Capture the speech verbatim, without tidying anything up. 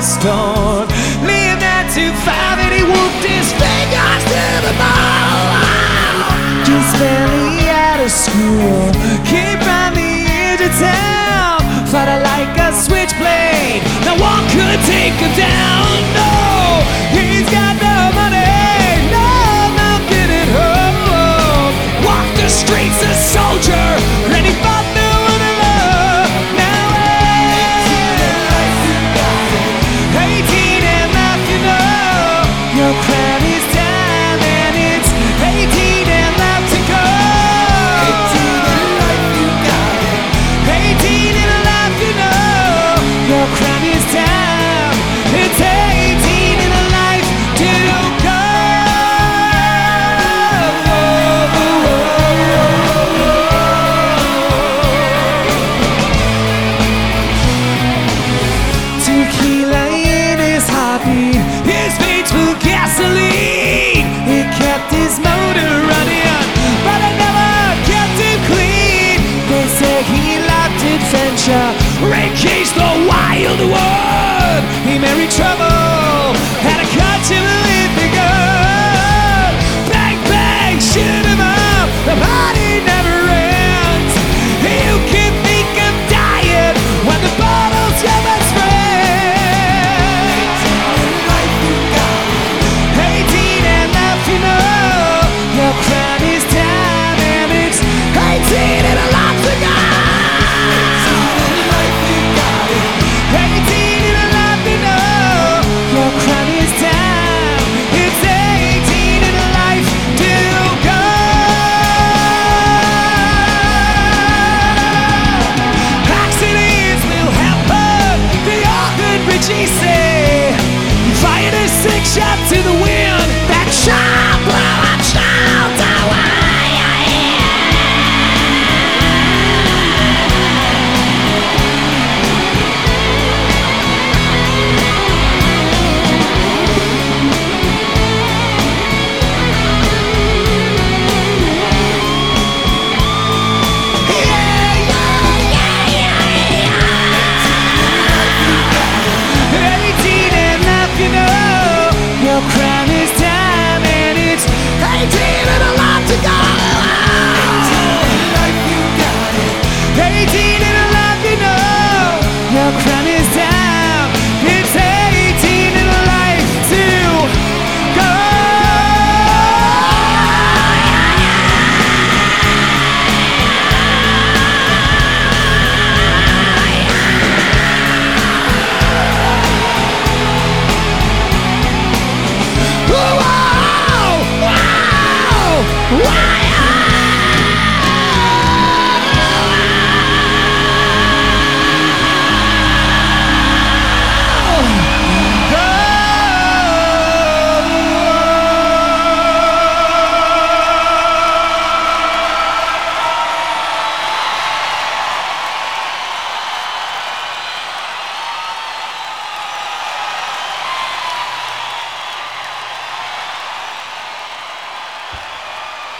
stone. Leave nine to five and he whooped his fingers to the bone. Just barely out of school, came from the edge of town, fought her like a switchblade, no one could take him down. No, he's got no money, no nothing at home. Walked the streets a soldier, and he fought the one he loved. Now eighteen and life, you know, your crown is time, and it's eighteen and life to go. eighteen and life, you got it. eighteen and life, you know, your crown is time. It's eighteen and life to go. Tequila in his heartbeat, his veins full of gasoline. It kept his motor running, but it never kept him clean. They say he loved adventure, rain-caged the wild wood. He married trouble, had a country to live the good. Bang, bang, shoot him up, the party never ends. You can think of dying when the bottle's your best friend. eighteen and life, you know, your crown is time, and it's eighteen and a lot to go. eighteen and a lot to know, your crown is time. It's eighteen and a life to go. Accidents will happen, the author Richie say. You fired a six shot to the wind, that shot blew a child away. eighteen and life, you know, your crown is time, and it's eighteen and a lot to go. eighteen and a life, you know, your crown is time.